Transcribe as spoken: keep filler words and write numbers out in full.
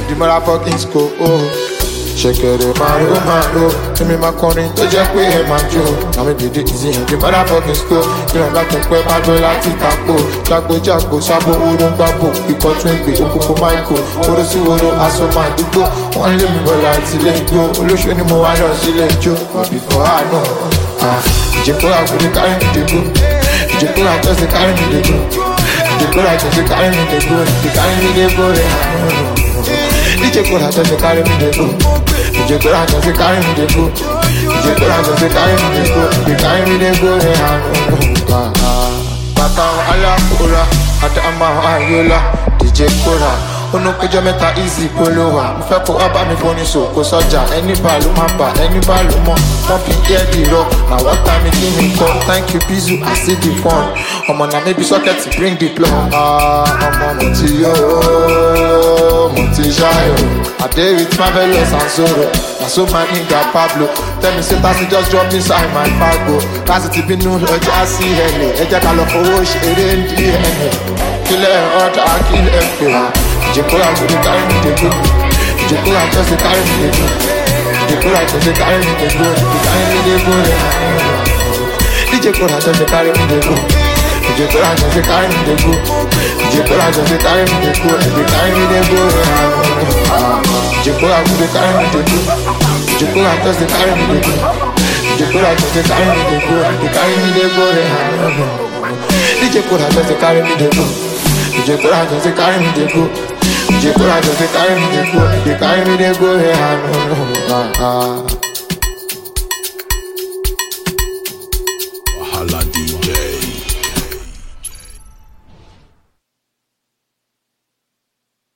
the motherfucking school. Oh. Ṣẹ̀kẹ̀rẹ̀ maro maro, èmi máa kọrin tó jẹ́ pé ẹ máa jó. Àwọn èdè easy in the motherfucking school. Ìrànlá tó pẹ́ máa dọ́ láti tàpó. Jágbójágbó sábò oró ń gbàgbó. Ikọ̀ tún gbé òkùnkùn Michael. Oró sí oró aṣọ máa dúgbò. Wọ́n lé mi bọ̀ láti ilé igbó. Olóṣù ni mo wá lọ sílé ijó. Ọ̀bì kan àánú. Ìjẹ́kọ́ àgbèrè kárí mi dé gbó. Ìjẹ́kọ́ àjọṣe kárí mi dé gbó. Ìjẹ́kọ́ àjọṣe kárí mi dé gbó. Ìkárí mi dé gbó rẹ̀ àánú. D J Kora just carry me the go. D J Kora just carry me the go. D J Kora just carry me the go. They carry me the go. Bata ala Kora, ata ama ayola. D J Kora, ono pejo meta easy polowa. Mo fẹ́ kó wá bá mi foni so kó sọ́jà. Ẹni bá ló máa bà, ẹni bá ló mọ̀. Wọ́n fi hear the rock. Na what time it give me call. Thank you Bizu, I see the fun. Ọmọ na maybe socket bring the plug. Ah, ọmọ mo ti yo. I dey with Marvelous and Zoro. Na so my nigga Pablo. Tell me say Tassi just drop inside my cargo. Tassi ti bínú lọ́jọ́ sí ẹ̀lẹ̀. Ẹ jẹ́ ká lọ fowó ṣeré ní D N A. Kílẹ̀ ọ̀tá kílẹ̀ pè wá. Ìjẹ́kọ́ra tó dey carry me dey go. Ìjẹ́kọ́ra just dey carry me dey go. Ìjẹ́kọ́ra just dey carry me dey go. Dey carry me dey go. Ìjẹ́kọ́ra just dey carry me dey go. Ìjẹ́kọ́ra just dey carry me dey go. Ìjẹ́kọ́ra just dey carry me dey go. Dey carry me dey go. Ìjẹ́kọ́ra just dey carry me dey go. Ìjẹ́kọ́ra just dey carry me dey go. Ìjẹ́kọ́ra just dey carry me dey go. Dey carry me dey go. Ìjẹ́kọ́ra just dey carry me dey go. Ìjẹ́kọ́ra just dey carry me dey go. Ìjẹ́kọ́ra just dey carry me dey go. Dey carry me dey go.